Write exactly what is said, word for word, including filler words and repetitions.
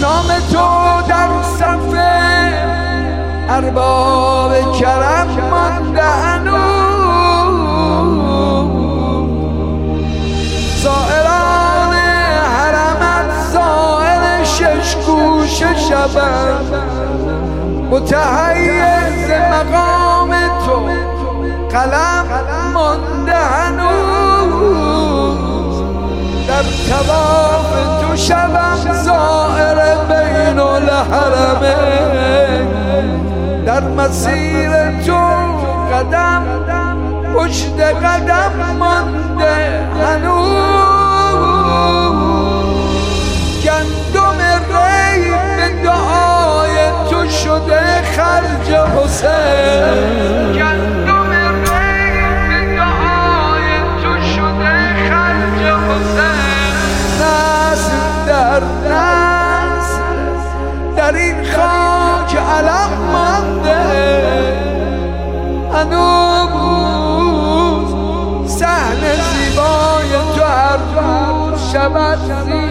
نام تو در صف ارباب کرم مانده هنوز. زائران حرمت زائر شش گوشه شبند، متحیز مقام تو قلم مانده هنوز. در طواف تو شبم زائر بین الحرمین، در مسیر تو قدم پشت قدم مانده هنوز. گندم ری به دعای تو شده خرج حسین، گندم ری به دعای تو شده خرج حسین. نسل در نسل در این خاک علم مانده هنوز. صحن زیبای تو هر روز شود زیبا